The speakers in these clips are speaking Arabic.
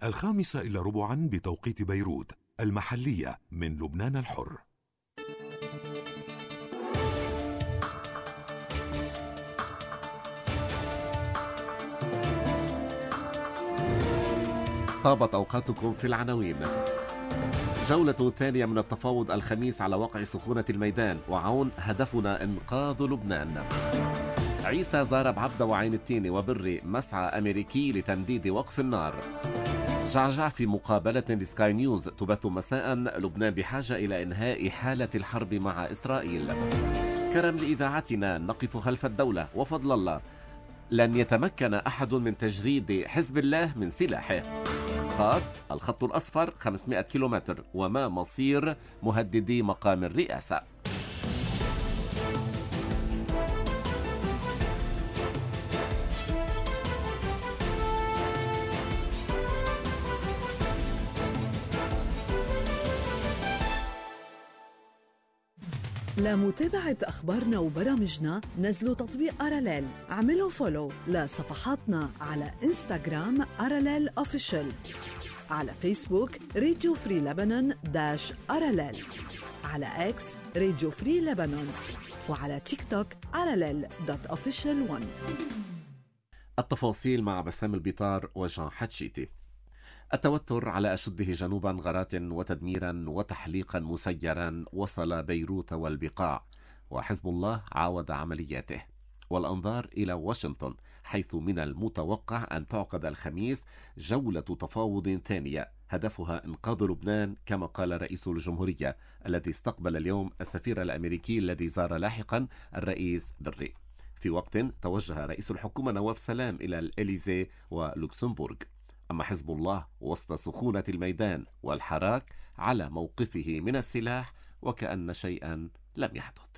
5:15 بتوقيت بيروت المحلية من لبنان الحر. طابت أوقاتكم في العناوين. جولة ثانية من التفاوض الخميس على وقع سخونة الميدان، وعون هدفنا إنقاذ لبنان. عيسى زار بعبدة وعين التين وبري، مسعى أمريكي لتمديد وقف النار. جعجع في مقابلة لسكاي نيوز تبث مساء، لبنان بحاجة إلى إنهاء حالة الحرب مع إسرائيل. كرم لإذاعتنا، نقف خلف الدولة وفضل الله لن يتمكن أحد من تجريد حزب الله من سلاحه. خاص الخط الأصفر 500 كيلومتر، وما مصير مهددي مقام الرئاسة. لمتابعة أخبارنا وبرامجنا نزلوا تطبيق أراليل، عملوا فولو لصفحاتنا على إنستغرام أراليل أوفيشل، على فيسبوك راديو فري لبنان -أراليل، على إكس راديو فري لبنان، وعلى تيك توك أراليل.official1. التفاصيل مع بسام البيطار وجان حتشيتي. التوتر على أشده جنوبا، غارات وتدميرا وتحليقا مسيرا وصل بيروت والبقاع، وحزب الله عاود عملياته. والأنظار إلى واشنطن، حيث من المتوقع أن تعقد الخميس جولة تفاوض ثانية هدفها إنقاذ لبنان، كما قال رئيس الجمهورية الذي استقبل اليوم السفير الأمريكي الذي زار لاحقا الرئيس بري. في وقت توجه رئيس الحكومة نواف سلام إلى الإليزي ولوكسمبورغ. أما حزب الله وسط سخونة الميدان والحراك على موقفه من السلاح وكأن شيئا لم يحدث.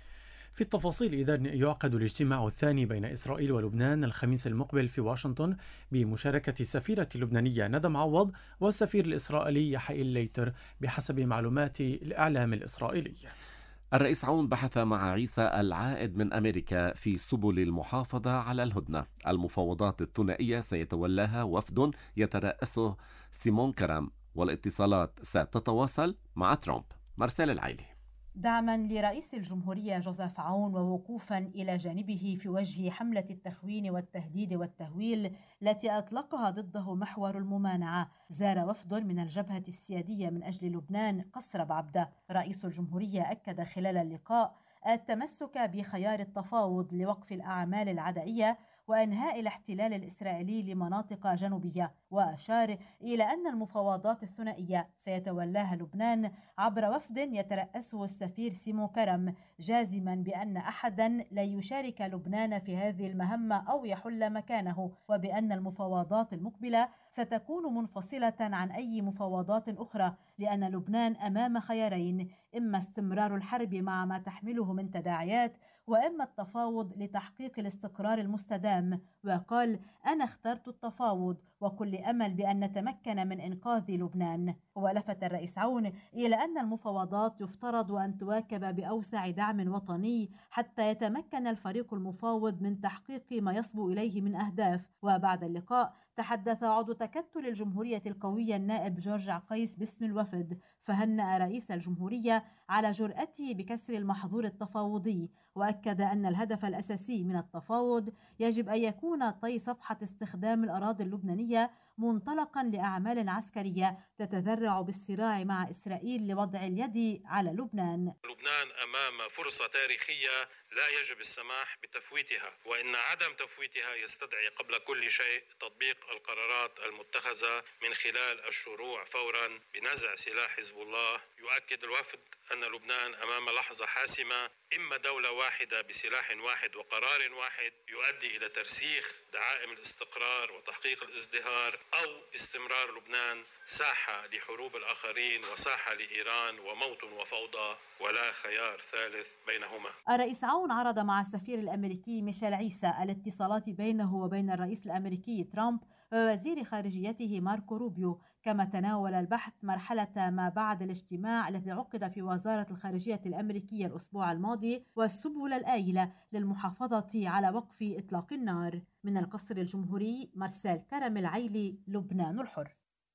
في التفاصيل، إذن يعقد الاجتماع الثاني بين إسرائيل ولبنان الخميس المقبل في واشنطن بمشاركة السفيرة اللبنانية ندى معوض والسفير الإسرائيلي يحيى الليتر بحسب معلومات الإعلام الإسرائيلي. الرئيس عون بحث مع عيسى العائد من أمريكا في سبل المحافظة على الهدنة. المفاوضات الثنائية سيتولاها وفد يترأسه سيمون كرام، والاتصالات ستتواصل مع ترامب. مرسال العيلي. دعما لرئيس الجمهورية جوزيف عون ووقوفا إلى جانبه في وجه حملة التخوين والتهديد والتهويل التي أطلقها ضده محور الممانعة، زار وفد من الجبهة السيادية من أجل لبنان قصر بعبدة. رئيس الجمهورية أكد خلال اللقاء التمسك بخيار التفاوض لوقف الأعمال العدائية وإنهاء الاحتلال الإسرائيلي لمناطق جنوبية، وأشار إلى أن المفاوضات الثنائية سيتولاها لبنان عبر وفد يترأسه السفير سيمو كرم، جازما بأن أحدا لا يشارك لبنان في هذه المهمة أو يحل مكانه، وبأن المفاوضات المقبلة ستكون منفصلة عن أي مفاوضات أخرى، لأن لبنان أمام خيارين: إما استمرار الحرب مع ما تحمله من تداعيات، وإما التفاوض لتحقيق الاستقرار المستدام. وقال: أنا اخترت التفاوض وكل أمل بأن نتمكن من إنقاذ لبنان. ولفت الرئيس عون إلى أن المفاوضات يفترض أن تواكب بأوسع دعم وطني حتى يتمكن الفريق المفاوض من تحقيق ما يصبو إليه من أهداف. وبعد اللقاء تحدث عضو تكتل الجمهورية القوية النائب جورج عقيس باسم الوفد، فهنأ رئيس الجمهورية على جرأته بكسر المحظور التفاوضي، وأكد أن الهدف الأساسي من التفاوض يجب أن يكون طي صفحة استخدام الأراضي اللبنانية منطلقا لأعمال عسكرية تتذرع بالصراع مع إسرائيل لوضع اليد على لبنان. لبنان أمام فرصة تاريخية لا يجب السماح بتفويتها، وإن عدم تفويتها يستدعي قبل كل شيء تطبيق القرارات المتخذة من خلال الشروع فورا بنزع سلاح حزب الله. يؤكد الوفد أن لبنان أمام لحظة حاسمة: إما دولة واحدة بسلاح واحد وقرار واحد يؤدي إلى ترسيخ دعائم الاستقرار وتحقيق الازدهار، أو استمرار لبنان ساحة لحروب الآخرين وساحة لإيران وموت وفوضى، ولا خيار ثالث بينهما. الرئيس عون عرض مع السفير الأمريكي ميشيل عيسى الاتصالات بينه وبين الرئيس الأمريكي ترامب ووزير خارجيته ماركو روبيو، كما تناول البحث مرحلة ما بعد الاجتماع الذي عقد في وزارة الخارجية الأمريكية الأسبوع الماضي والسبل الآيلة للمحافظة على وقف إطلاق النار. من القصر الجمهوري، مرسال كرم العيلي، لبنان الحر.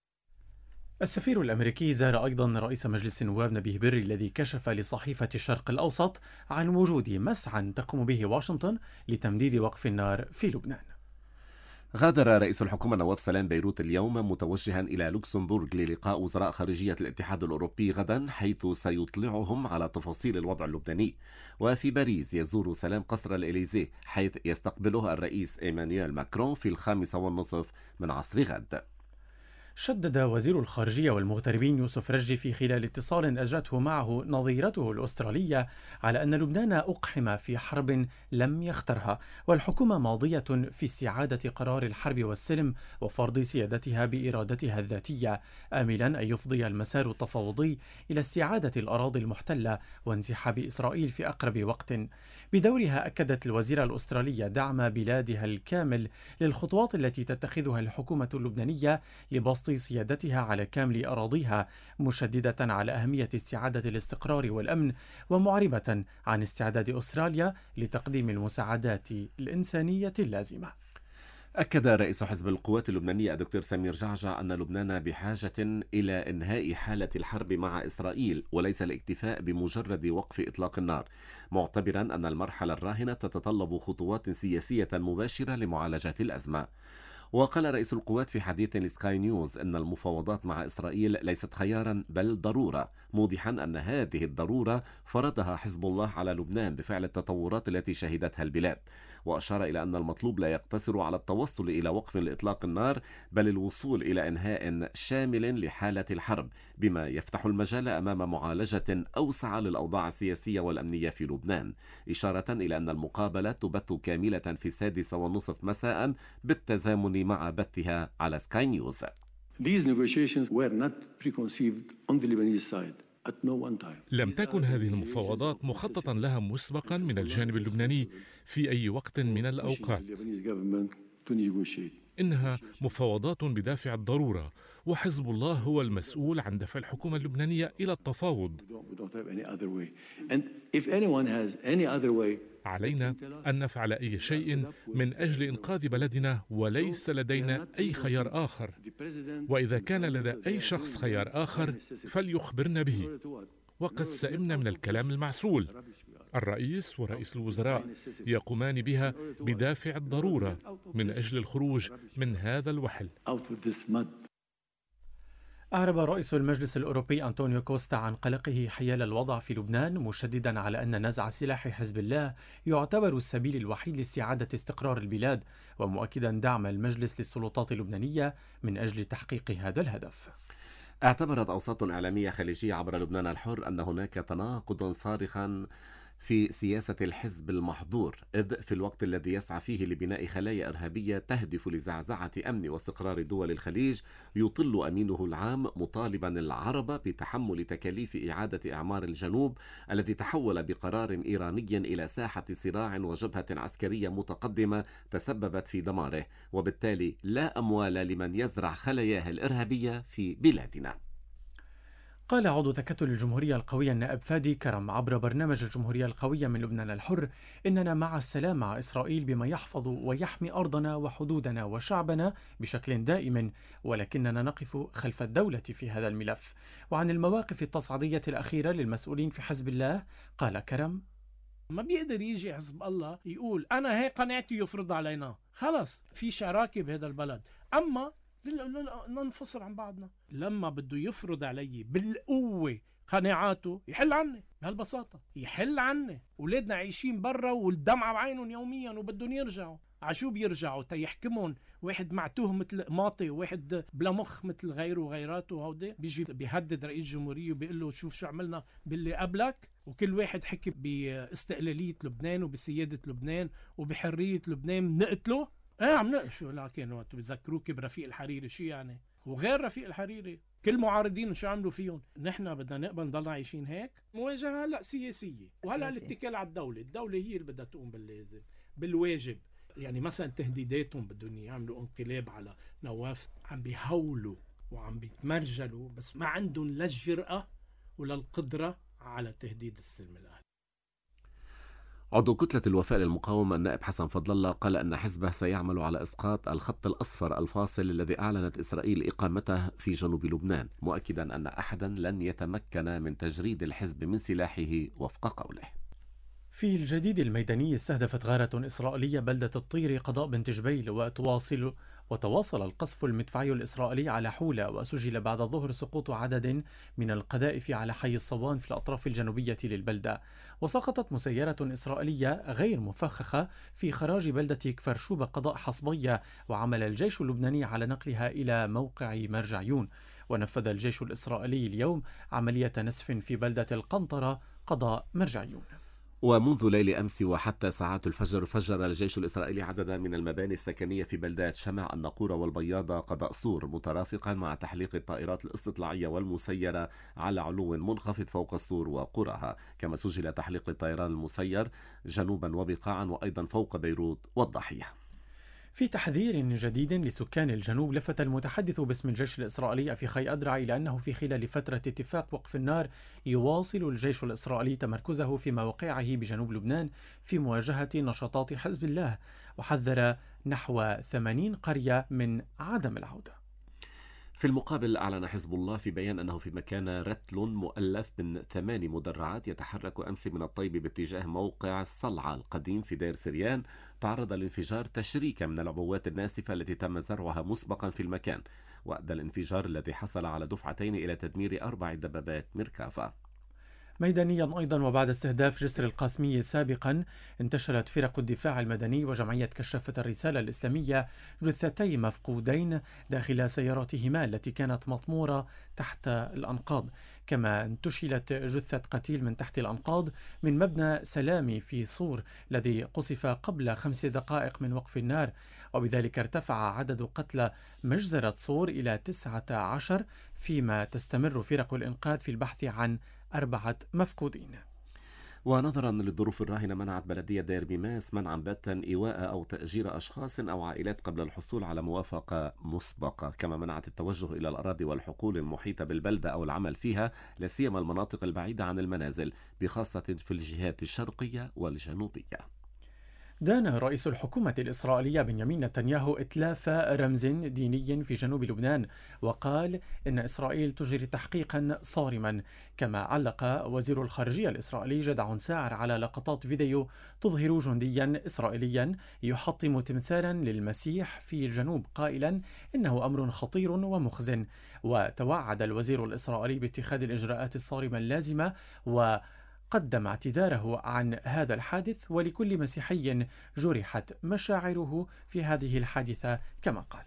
السفير الأمريكي زار أيضا رئيس مجلس النواب نبيه بري الذي كشف لصحيفة الشرق الأوسط عن وجود مسعى تقوم به واشنطن لتمديد وقف النار في لبنان. غادر رئيس الحكومة نواف سلام بيروت اليوم متوجها إلى لوكسمبورغ للقاء وزراء خارجية الاتحاد الأوروبي غدا، حيث سيطلعهم على تفاصيل الوضع اللبناني. وفي باريس يزور سلام قصر الإليزيه، حيث يستقبله الرئيس إيمانويل ماكرون في 5:30 من عصر غد. شدد وزير الخارجية والمغتربين يوسف رجي في خلال اتصال أجرته معه نظيرته الأسترالية على أن لبنان أقحم في حرب لم يخترها، والحكومة ماضية في استعادة قرار الحرب والسلم وفرض سيادتها بإرادتها الذاتية، آملا أن يفضي المسار التفاوضي إلى استعادة الأراضي المحتلة وانسحاب إسرائيل في أقرب وقت. بدورها أكدت الوزيرة الأسترالية دعم بلادها الكامل للخطوات التي تتخذها الحكومة اللبنانية لبسط سيادتها على كامل أراضيها، مشددة على أهمية استعادة الاستقرار والأمن، ومعربة عن استعداد أستراليا لتقديم المساعدات الإنسانية اللازمة. أكد رئيس حزب القوات اللبنانية الدكتور سمير جعجع أن لبنان بحاجة إلى إنهاء حالة الحرب مع إسرائيل وليس الاكتفاء بمجرد وقف إطلاق النار، معتبرا أن المرحلة الراهنة تتطلب خطوات سياسية مباشرة لمعالجة الأزمة. وقال رئيس القوات في حديث لسكاي نيوز أن المفاوضات مع إسرائيل ليست خيارا بل ضرورة، موضحا أن هذه الضرورة فرضها حزب الله على لبنان بفعل التطورات التي شهدتها البلاد. وأشار إلى أن المطلوب لا يقتصر على التوصل إلى وقف لإطلاق النار بل الوصول إلى إنهاء شامل لحالة الحرب، بما يفتح المجال أمام معالجة أوسع للأوضاع السياسية والأمنية في لبنان، إشارة إلى أن المقابلة تبث كاملة في 6:30 مساء بالتزامن مع بثها على سكاي نيوز. These negotiations were not preconceived on the Lebanese side at no one time. لم تكن هذه المفاوضات مخططا لها مسبقا من الجانب اللبناني في أي وقت من الأوقات. إنها مفاوضات بدافع الضرورة، وحزب الله هو المسؤول عن دفع الحكومة اللبنانية إلى التفاوض. علينا أن نفعل أي شيء من أجل إنقاذ بلدنا، وليس لدينا أي خيار آخر. وإذا كان لدى أي شخص خيار آخر فليخبرنا به، وقد سئمنا من الكلام المعسول. الرئيس ورئيس الوزراء يقومان بها بدافع الضرورة من أجل الخروج من هذا الوحل. أعرب رئيس المجلس الأوروبي أنطونيو كوستا عن قلقه حيال الوضع في لبنان، مشددا على أن نزع سلاح حزب الله يعتبر السبيل الوحيد لاستعادة استقرار البلاد، ومؤكدا دعم المجلس للسلطات اللبنانية من أجل تحقيق هذا الهدف. اعتبرت أوساط إعلامية خليجية عبر لبنان الحر أن هناك تناقضا صارخا في سياسة الحزب المحظور، إذ في الوقت الذي يسعى فيه لبناء خلايا إرهابية تهدف لزعزعة أمن واستقرار دول الخليج، يطل أمينه العام مطالبا العرب بتحمل تكاليف إعادة إعمار الجنوب الذي تحول بقرار إيراني إلى ساحة صراع وجبهة عسكرية متقدمة تسببت في دماره، وبالتالي لا أموال لمن يزرع خلاياه الإرهابية في بلادنا. قال عضو تكتل الجمهورية القوية النائب فادي كرم عبر برنامج الجمهورية القوية من لبنان الحر: إننا مع السلام مع إسرائيل بما يحفظ ويحمي أرضنا وحدودنا وشعبنا بشكل دائم، ولكننا نقف خلف الدولة في هذا الملف. وعن المواقف التصعيدية الأخيرة للمسؤولين في حزب الله قال كرم: ما بيقدر يجي حزب الله يقول أنا هيك قناعتي يفرض علينا، خلص في شراكة بهذا البلد، أما ننفصل عن بعضنا. لما بده يفرض علي بالقوة قناعاته يحل عني بهالبساطة، يحل عني. ولادنا عايشين برا والدمعة بعينهم يوميا وبدهم يرجعوا. عشو بيرجعوا تيحكمهم واحد معتوه مثل ماطي وواحد بلا مخ مثل غيره وغيراته. هودي بيجي بيهدد رئيس الجمهورية وبيقول له شوف شو عملنا باللي قبلك. وكل واحد حكي باستقلالية لبنان وبسيادة لبنان وبحرية لبنان، نقتله. عم نقشوا. لكن وقت بذكروك برفيق الحريري شو يعني، وغير رفيق الحريري كل معارضين شو عملوا فيهم. نحن بدنا نقبل نضلنا عايشين هيك؟ مواجهة هلا سياسية، وهلا الاتكال على الدولة هي اللي بدها تقوم باللازم بالواجب. يعني مثلا تهديداتهم بدهم يعملوا انقلاب على نواف، عم بيهولوا وعم بيتمرجلوا، بس ما عندهم لا الجرأة ولا القدرة على تهديد السلم الأهلي. عضو كتلة الوفاء للمقاومة النائب حسن فضل الله قال أن حزبه سيعمل على إسقاط الخط الأصفر الفاصل الذي أعلنت إسرائيل إقامته في جنوب لبنان، مؤكدا أن أحدا لن يتمكن من تجريد الحزب من سلاحه وفق قوله. في الجديد الميداني استهدفت غارة إسرائيلية بلدة الطير قضاء بنت جبيل وتواصل القصف المدفعي الإسرائيلي على حولة، وسجل بعد الظهر سقوط عدد من القذائف على حي الصوان في الأطراف الجنوبية للبلدة. وسقطت مسيرة إسرائيلية غير مفخخة في خراج بلدة كفر شوبة قضاء حصبية، وعمل الجيش اللبناني على نقلها إلى موقع مرجعيون. ونفذ الجيش الإسرائيلي اليوم عملية نسف في بلدة القنطرة قضاء مرجعيون. ومنذ ليل أمس وحتى ساعات الفجر فجر الجيش الإسرائيلي عددا من المباني السكنية في بلدات شمع، الناقورة والبياضة قضاء صور، مترافقا مع تحليق الطائرات الاستطلاعية والمسيرة على علو منخفض فوق الصور وقراها. كما سجل تحليق الطيران المسير جنوبا وبقاعا وأيضا فوق بيروت والضاحية. في تحذير جديد لسكان الجنوب، لفت المتحدث باسم الجيش الإسرائيلي أفيخاي أدرع إلى أنه في خلال فترة اتفاق وقف النار يواصل الجيش الإسرائيلي تمركزه في مواقعه بجنوب لبنان في مواجهة نشاطات حزب الله، وحذر نحو 80 قرية من عدم العودة. في المقابل أعلن حزب الله في بيان أنه في مكان رتل مؤلف من 8 مدرعات يتحرك أمس من الطيب باتجاه موقع الصلعة القديم في دير سريان تعرض لانفجار تشريكة من العبوات الناسفة التي تم زرعها مسبقا في المكان، وأدى الانفجار الذي حصل على دفعتين إلى تدمير 4 دبابات ميركافا. ميدانيا أيضا، وبعد استهداف جسر القاسمية سابقا، انتشرت فرق الدفاع المدني وجمعية كشافة الرسالة الإسلامية جثتي مفقودين داخل سياراتهما التي كانت مطمورة تحت الأنقاض. كما انتشلت جثة قتيل من تحت الأنقاض من مبنى سلامي في صور الذي قصف قبل 5 دقائق من وقف النار، وبذلك ارتفع عدد قتلى مجزرة صور إلى 19، فيما تستمر فرق الإنقاذ في البحث عن 4 مفقودين. ونظرا للظروف الراهنة منعت بلدية دير بيماس منعا باتا إيواء أو تأجير أشخاص أو عائلات قبل الحصول على موافقة مسبقة. كما منعت التوجه إلى الأراضي والحقول المحيطة بالبلدة أو العمل فيها، لا سيما المناطق البعيدة عن المنازل، بخاصة في الجهات الشرقية والجنوبية. دان رئيس الحكومة الإسرائيلية بنيامين نتنياهو إتلاف رمز ديني في جنوب لبنان، وقال إن إسرائيل تجري تحقيقا صارما. كما علق وزير الخارجية الإسرائيلي جدعون ساعر على لقطات فيديو تظهر جنديا إسرائيليا يحطم تمثالا للمسيح في الجنوب، قائلا إنه أمر خطير ومخزن. وتوعد الوزير الإسرائيلي باتخاذ الإجراءات الصارمة اللازمة، وقدم اعتذاره عن هذا الحادث ولكل مسيحي جرحت مشاعره في هذه الحادثة. كما قال: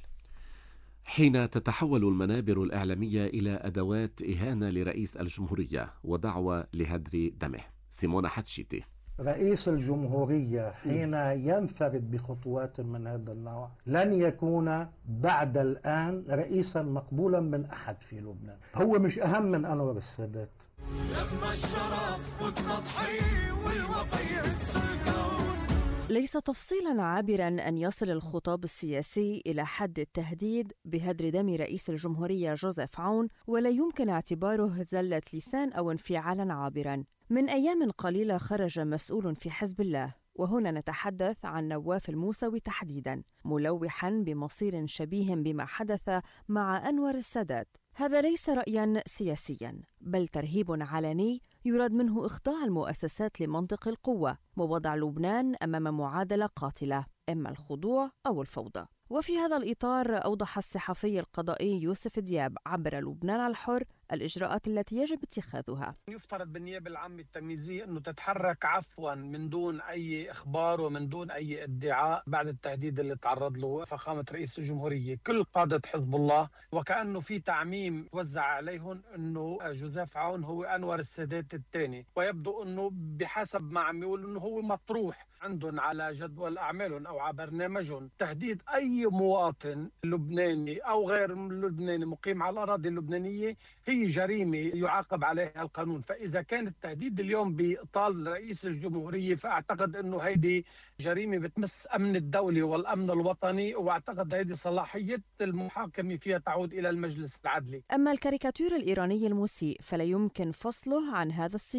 حين تتحول المنابر الإعلامية إلى أدوات إهانة لرئيس الجمهورية ودعوة لهدر دمه. سيمونا حتشيتي: رئيس الجمهورية حين ينفرد بخطوات من هذا النوع لن يكون بعد الآن رئيسا مقبولا من أحد في لبنان. هو مش أهم من أنور السادات. لما الشرف والتضحية والوفي السلطان. ليس تفصيلا عابرا أن يصل الخطاب السياسي إلى حد التهديد بهدر دم رئيس الجمهورية جوزيف عون، ولا يمكن اعتباره زلة لسان أو انفعالا عابرا. من أيام قليلة خرج مسؤول في حزب الله، وهنا نتحدث عن نواف الموسوي تحديدا، ملوحا بمصير شبيه بما حدث مع أنور السادات. هذا ليس رأيا سياسيا، بل ترهيب علني يراد منه إخضاع المؤسسات لمنطق القوة ووضع لبنان أمام معادلة قاتلة، إما الخضوع أو الفوضى. وفي هذا الإطار أوضح الصحفي القضائي يوسف دياب عبر لبنان الحر الإجراءات التي يجب اتخاذها. يفترض بالنيابة العامة التمييزية أنه تتحرك عفوا من دون أي إخبار ومن دون أي ادعاء بعد التهديد اللي تعرض له فخامة رئيس الجمهورية كل قادة حزب الله، وكأنه في تعميم وزع عليهم أنه جوزيف عون هو أنور السادات الثاني، ويبدو أنه بحسب ما عم يقول أنه هو مطروح عندهم على جدول أعمالهم أو على برنامجهم تهديد أي مواطن لبناني أو غير لبناني مقيم على الأراضي اللبنانية هي جريمة يعاقب عليها القانون. فإذا كان التهديد اليوم بإطال رئيس الجمهورية فأعتقد أنه هيدي جريمة بتمس أمن الدولة والأمن الوطني، وأعتقد هيدي صلاحية المحاكمة فيها تعود إلى المجلس العدلي. أما الكاريكاتير الإيراني المسيء فلا يمكن فصله عن هذا السياق،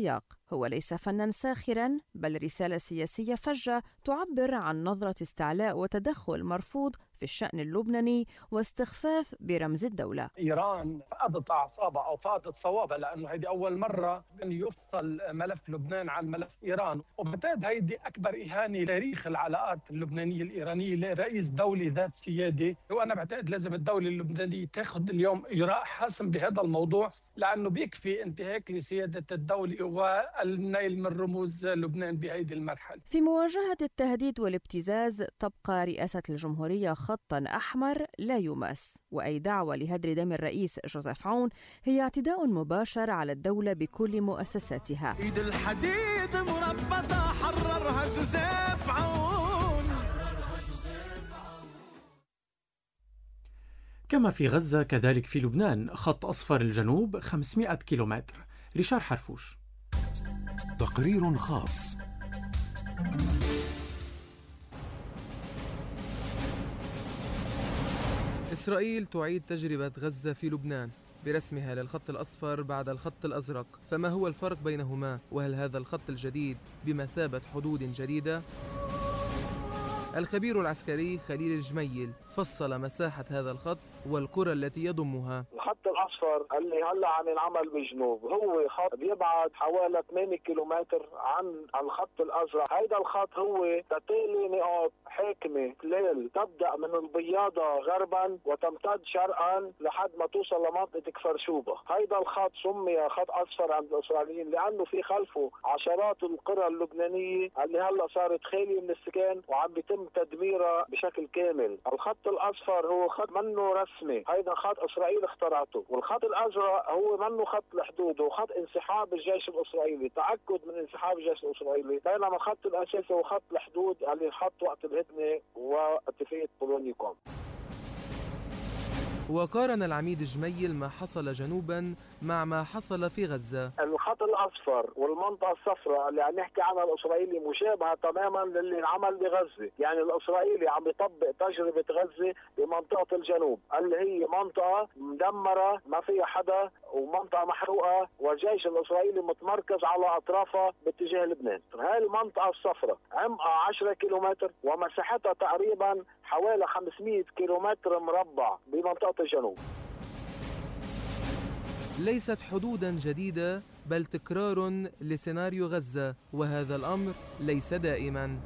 هو ليس فناً ساخراً، بل رسالة سياسية فجة تعبر عن نظرة استعلاء وتدخل مرفوض في الشأن اللبناني واستخفاف برمز الدولة. إيران فقدت أعصابها أو فقدت صوابها، لأنه هيدي أول مرة يفصل ملف لبنان عن ملف إيران، وبالتالي هيدي أكبر إهانة لتاريخ العلاقات اللبنانية الإيرانية لرئيس دولة ذات سيادة. وأنا بعتقد لازم الدولة اللبنانية تأخذ اليوم إجراء حاسم بهذا الموضوع، لأنه بيكفي انتهاك لسيادة الدولة والنيل من رموز لبنان بهيدي المرحلة. في مواجهة التهديد والابتزاز تبقى رئاسة الجمهورية خطاً أحمر لا يمس، وأي دعوة لهدر دم الرئيس جوزيف عون هي اعتداء مباشر على الدولة بكل مؤسساتها. إيد الحديد مربطة حررها جوزيف عون. كما في غزة كذلك في لبنان خط أصفر الجنوب 500 كيلومتر. ريشار حرفوش. تقرير خاص. إسرائيل تعيد تجربة غزة في لبنان برسمها للخط الأصفر بعد الخط الأزرق، فما هو الفرق بينهما؟ وهل هذا الخط الجديد بمثابة حدود جديدة؟ الخبير العسكري خليل الجميل فصل مساحة هذا الخط والقرى التي يضمها. الخط الأصفر اللي هلا عم ينعمل بالجنوب هو خط بيبعد حوالي 8 كيلومتر عن الخط الأزرق. هيدا الخط هو تتالي نقاط حاكمة ليل تبدأ من البياضة غربا وتمتد شرقا لحد ما توصل لمنطقة كفر شوبة. هيدا الخط سمي خط أصفر عند الإسرائيليين لأنه في خلفه عشرات القرى اللبنانية اللي هلا صارت خالية من السكان وعم بيتم تدميرها بشكل كامل. الخط الأصفر هو خط منه رسمي، هيدا خط إسرائيل اخترعته، والخط الأزرق هو منه خط الحدود، هو خط انسحاب الجيش الإسرائيلي، تأكد من انسحاب الجيش الإسرائيلي، بينما الخط الأساسي هو خط الحدود اللي انحط وقت الهدنة واتفاقية بولونيكوم. وقارن العميد جميل ما حصل جنوبا مع ما حصل في غزة. الخط الأصفر والمنطقة الصفراء اللي عم يحكي عنها الإسرائيلي مشابهة تماما للي انعمل بغزة، يعني الإسرائيلي عم يطبق تجربة غزة بمنطقة الجنوب اللي هي منطقة مدمرة ما فيها حدا ومنطقة محروقة والجيش الإسرائيلي متمركز على أطرافها باتجاه لبنان. هاي المنطقة الصفراء عمقها 10 كيلومتر ومساحتها تقريبا حوالي 500 كيلومتر مربع بمنطقة الجنوب. ليست حدودا جديدة بل تكرار لسيناريو غزة، وهذا الأمر ليس دائما.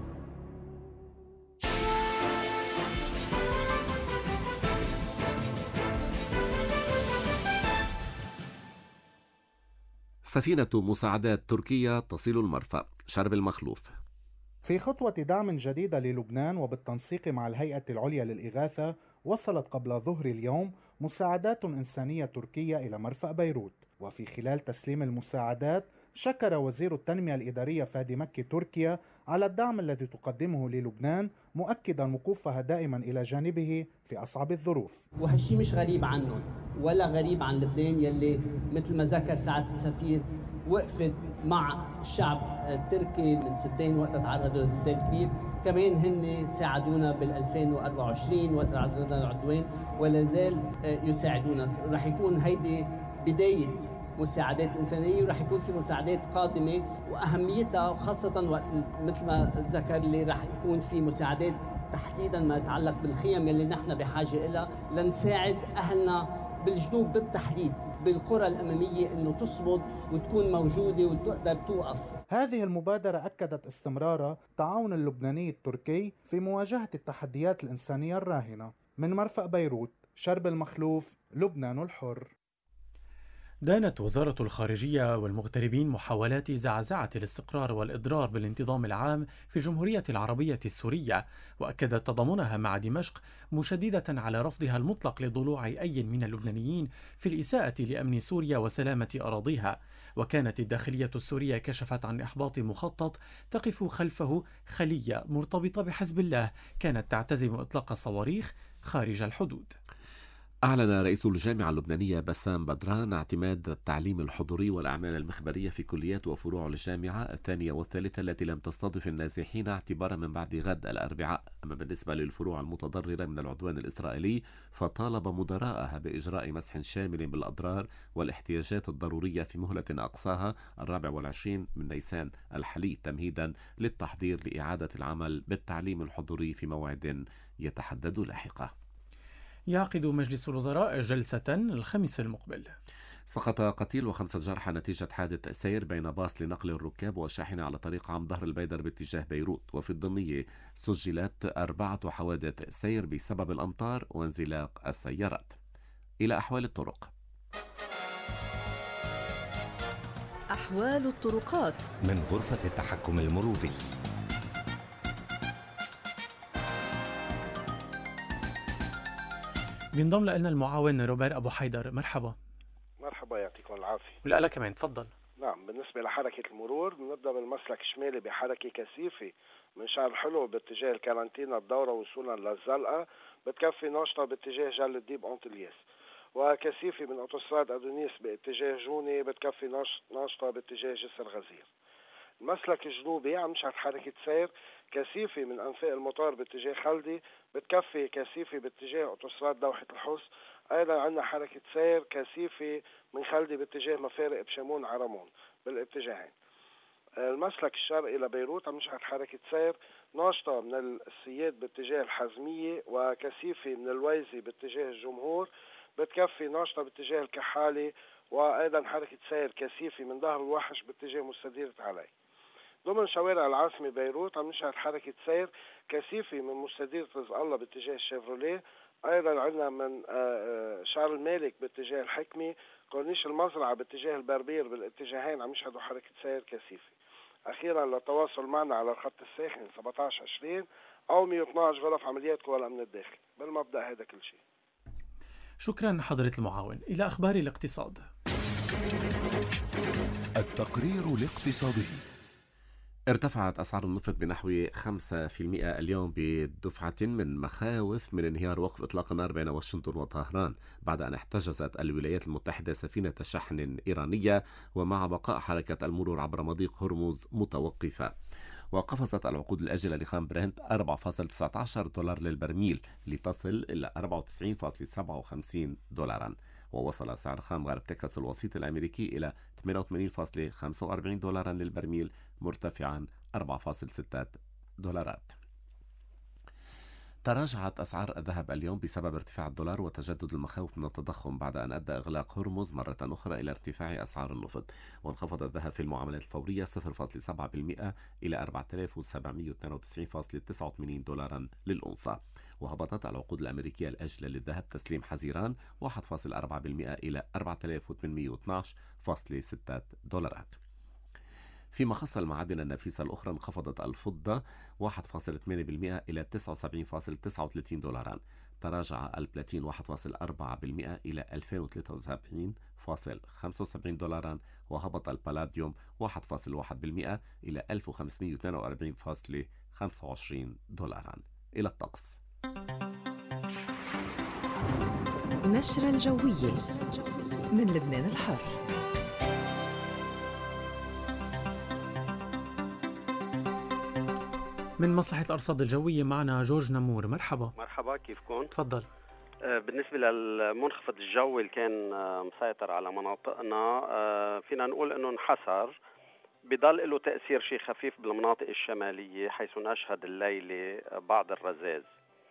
سفينة مساعدات تركية تصل المرفأ. شرب المخلوف. في خطوة دعم جديدة للبنان وبالتنسيق مع الهيئة العليا للإغاثة، وصلت قبل ظهر اليوم مساعدات إنسانية تركية إلى مرفأ بيروت. وفي خلال تسليم المساعدات شكر وزير التنمية الإدارية فادي مكي تركيا على الدعم الذي تقدمه للبنان، مؤكدا وقوفها دائما إلى جانبه في أصعب الظروف. وهالشي مش غريب عنهم ولا غريب عن لبنان، يلي مثل ما ذكر سعادة السفير وقفت مع الشعب التركي من سنتين وقت تعرضوا لزلزال كبير. كمان هن ساعدونا بال2024 وقت تعرضنا للعدوان ولا زال يساعدونا. رح يكون هيدي بداية مساعدات إنسانية ورح يكون في مساعدات قادمة، وأهميتها خاصة وقت مثل ما ذكر اللي رح يكون في مساعدات تحديدا ما يتعلق بالخيم اللي نحن بحاجة إلها لنساعد أهلنا بالجنوب بالتحديد بالقرى الأمامية إنه تصمد وتكون موجودة وتقدر توقف. هذه المبادرة أكدت استمرار التعاون اللبناني التركي في مواجهة التحديات الإنسانية الراهنة. من مرفأ بيروت، شرب المخلوف، لبنان الحر. دانت وزارة الخارجية والمغتربين محاولات زعزعة الاستقرار والإضرار بالانتظام العام في الجمهورية العربية السورية، وأكدت تضامنها مع دمشق مشددة على رفضها المطلق لضلوع أي من اللبنانيين في الإساءة لأمن سوريا وسلامة أراضيها. وكانت الداخلية السورية كشفت عن إحباط مخطط تقف خلفه خلية مرتبطة بحزب الله كانت تعتزم إطلاق الصواريخ خارج الحدود. أعلن رئيس الجامعة اللبنانية بسام بدران اعتماد التعليم الحضوري والأعمال المخبرية في كليات وفروع الجامعة الثانية والثالثة التي لم تستضف النازحين اعتبارا من بعد غد الأربعاء. أما بالنسبة للفروع المتضررة من العدوان الإسرائيلي فطالب مدراءها بإجراء مسح شامل بالأضرار والاحتياجات الضرورية في مهلة أقصاها 24 من نيسان الحالي، تمهيدا للتحضير لإعادة العمل بالتعليم الحضوري في موعد يتحدد لاحقا. يعقد مجلس الوزراء جلسة الخميس المقبل. سقط قتيل و5 جرحى نتيجة حادث سير بين باص لنقل الركاب وشاحنة على طريق عم ظهر البيدر باتجاه بيروت. وفي الضنية سجلت 4 حوادث سير بسبب الأمطار وانزلاق السيارات. إلى أحوال الطرق. أحوال الطرقات من غرفة التحكم المروري. بينضم لنا المعاون روبير أبو حيدر. مرحبا. مرحبا، يعطيكم العافية. ولا كمان تفضل. نعم، بالنسبة لحركة المرور بنبدأ بالمسلك الشمالي بحركة كثيفة من شارع الحلو باتجاه الكارنتينا الدورة وصولا للزلقة، بتكفي ناشطة باتجاه جل الديب أنطلياس، وكثيفة من أوتوستراد أدونيس باتجاه جوني بتكفي ناشطة باتجاه جسر غزير. المسلك الجنوبي عم نشهد حركة سير كثيفة من أنفاق المطار باتجاه خلدي، بتكفي كثيفة باتجاه أوتوستراد دوحة الحس. أيضا عندنا حركة سير كثيفة من خلدي باتجاه مفارق بشمون عرمون بالاتجاهين. المسلك الشرقي لبيروت عم نشهد حركة سير ناشطة من السياد باتجاه الحزمية وكثيفة من الويزي باتجاه الجمهور، بتكفي ناشطة باتجاه الكحالي، وأيضا حركة سير كثيفة من ظهر الوحش باتجاه مستديرة علي. ضمن شوارع العاصمة بيروت عم نشهد حركة سير كثيفة من مستديرة رزق الله باتجاه الشيفروليه. أيضا عندنا من شارل المالك باتجاه الحكمي، كورنيش المزرعة باتجاه البربير بالاتجاهين عم نشهدوا حركة سير كثيفة. أخيرا للتواصل معنا على الخط الساخن 1720 أو 112 غرف عمليات قوى الأمن الداخلي. بالمبدأ هذا كل شيء. شكرا حضرة المعاون. إلى أخبار الاقتصاد. التقرير الاقتصادي. ارتفعت أسعار النفط بنحو 5% اليوم بدفعة من مخاوف من انهيار وقف إطلاق النار بين واشنطن وطهران بعد أن احتجزت الولايات المتحدة سفينة شحن إيرانية، ومع بقاء حركة المرور عبر مضيق هرمز متوقفة. وقفزت العقود الآجلة لخام برنت 4.19 دولار للبرميل لتصل إلى 94.57 دولارا، ووصل سعر خام غرب تكساس الوسيط الأمريكي إلى 88.45 دولارا للبرميل، مرتفعا 4.6 دولارات. تراجعت أسعار الذهب اليوم بسبب ارتفاع الدولار وتجدد المخاوف من التضخم بعد أن أدى إغلاق هرمز مرة أخرى إلى ارتفاع أسعار النفط. وانخفض الذهب في المعاملات الفورية 0.7% إلى 4792.89 دولارا للأونصة. وهبطت العقود الأمريكية الآجلة للذهب تسليم حزيران 1.4% إلى 4812.6 دولارات. فيما خص المعادن النفيسة الأخرى انخفضت الفضة 1.8% إلى 79.39 دولارا. تراجع البلاتين 1.4% إلى 2073.75 دولارا. وهبط البالاديوم 1.1% إلى 1542.25 دولارا. إلى الطقس. نشرة الجوية من لبنان الحر. من مصلحة الأرصاد الجوية معنا جورج نمور. مرحبا. مرحبا، كيفكم؟ تفضل. بالنسبة للمنخفض الجوي اللي كان مسيطر على مناطقنا، فينا نقول انه انحسر، بضل له تأثير شيء خفيف بالمناطق الشمالية حيث نشهد الليلة بعض الرذاذ،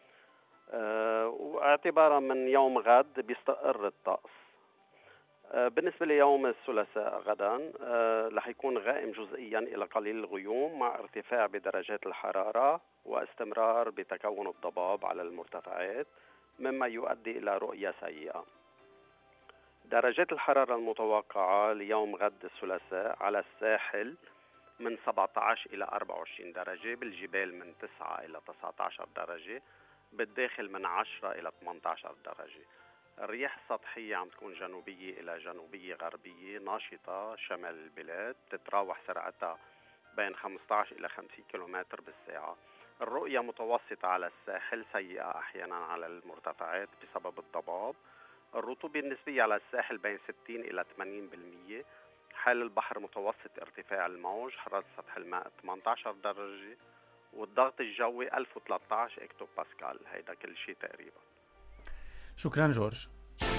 واعتبارا من يوم غد بيستقر الطقس. بالنسبة ليوم الثلاثاء غدا رح يكون غائم جزئيا إلى قليل الغيوم مع ارتفاع بدرجات الحرارة واستمرار بتكون الضباب على المرتفعات مما يؤدي إلى رؤية سيئة. درجات الحرارة المتوقعة ليوم غد الثلاثاء على الساحل من 17 إلى 24 درجة، بالجبال من 9 إلى 19 درجة، بالداخل من 10 إلى 18 درجة. الرياح السطحية عم تكون جنوبية إلى جنوبية غربية ناشطة شمال البلاد، تتراوح سرعتها بين 15 إلى 50 كيلومتر بالساعة. الرؤية متوسطة على الساحل، سيئة أحيانا على المرتفعات بسبب الضباب، الرطوبة النسبية على الساحل بين 60 إلى 80%. حال البحر متوسط ارتفاع الموج، حرارة سطح الماء 18 درجة، والضغط الجوي 1013 اكتو باسكال. هيدا كل شيء تقريبا. شكرا جورج.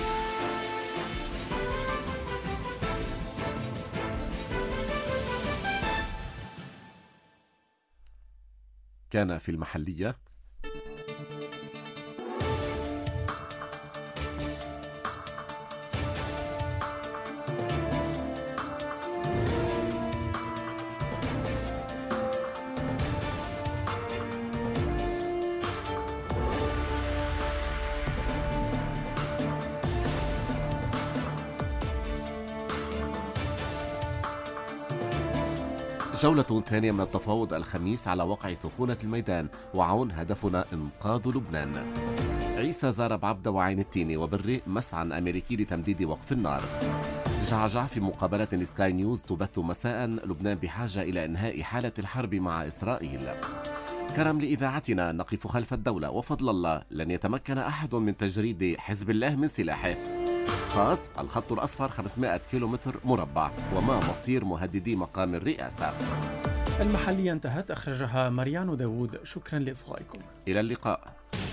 كان في المحلية. جولة ثانية من التفاوض الخميس على وقع سخونة الميدان، وعون هدفنا إنقاذ لبنان. عيسى زار بعبدة وعين التيني وبري مسعى أمريكي لتمديد وقف النار. جعجع في مقابلة سكاي نيوز تبث مساء: لبنان بحاجة إلى إنهاء حالة الحرب مع إسرائيل. كرم لإذاعتنا، نقف خلف الدولة وفضل الله لن يتمكن أحد من تجريد حزب الله من سلاحه. خاص الخط الأصفر 500 كيلومتر مربع، وما مصير مهددي مقام الرئاسة. المحلية انتهت، أخرجها ماريانو داوود. شكرا لإصغائكم. إلى اللقاء.